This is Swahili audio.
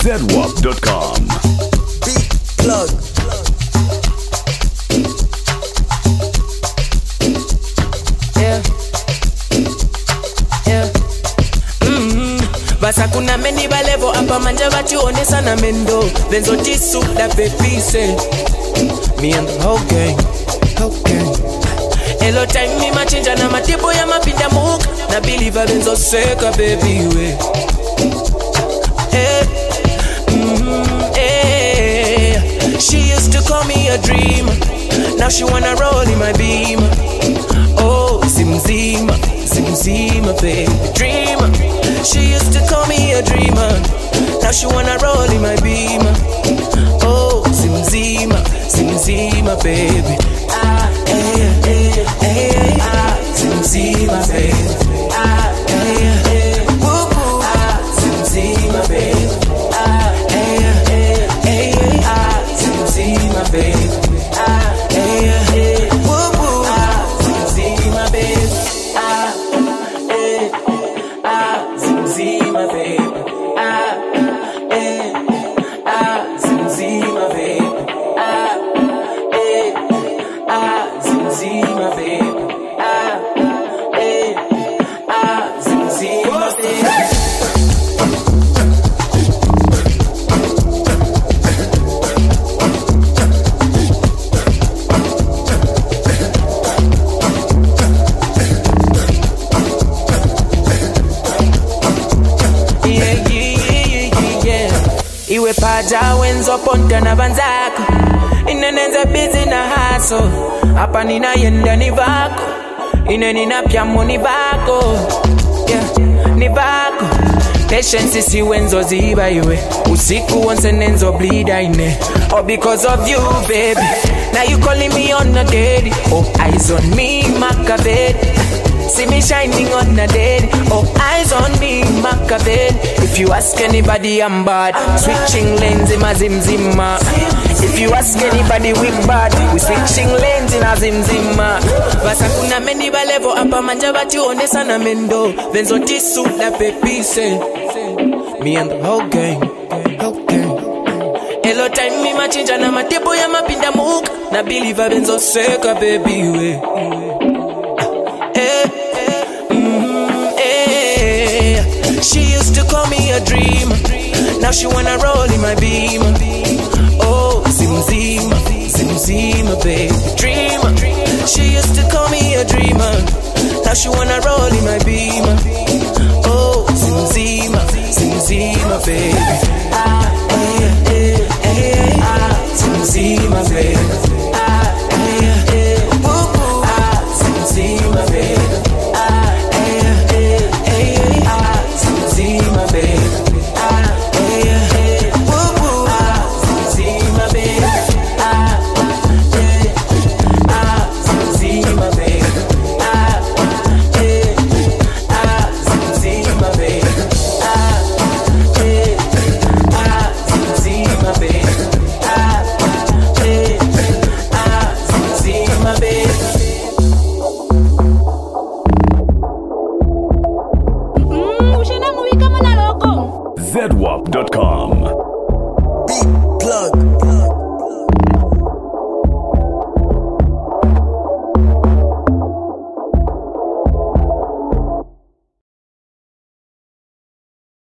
ZWAP.com. Beat plug. Basa kuna meni balevo apa manja batuone sana mendo Benzo tisu da pepise Me and the whole gang Hello time mi machinja na matibo ya mapinda muka Na believer benzo seka baby we She used to call me a dreamer Now she wanna roll in my beam. Oh, Zimzima, baby, dreamer. She used to call me a dreamer. Now she wanna roll in my beam. Oh, Zimzima, baby. Zimzima, baby. Woo woo. Zimzima, baby. Zimzima, baby. Woo woo. Zimzima, baby. Zimzima, baby. Zimzima, baby. Zimzima, baby. Zimzima, baby. Iwe paja wenzo ponta na banzako Inenenze busy na haso Hapa nina yenda ni vako Ine nina piamo ni vako Yeah, ni vako Patience isi wenzo ziba iwe Usiku onse nenzo bleed ine All because of you baby Now you calling me on a daily Oh, eyes on me, Machiavelli See me shining on a day. Oh, eyes on me, Machiavelli. If you ask anybody, I'm bad. Switching lanes in my Zimzima. If you ask anybody, we bad. We switching lanes in a Zimzima. Basa kuna meni balevo apa manja batuone sana mendo. Benzo tisu da pepise. Me and the whole gang. Hello time mi machinja na matibo ya mapinda muka. Na believer benzo seka baby we. She used to call me a dreamer. Now she wanna roll in my beam. Oh, Zimzima, baby, dreamer. She used to call me a dreamer. Now she wanna roll in my beam. Oh, Zimzima, baby. Zimzima, baby. Woo woo. Zimzima, baby. Zimzima, baby. Woo woo. Zimzima, baby. Zimzima, baby. Zimzima, baby. Zimzima, baby. Zimzima, baby. ZWAP.com.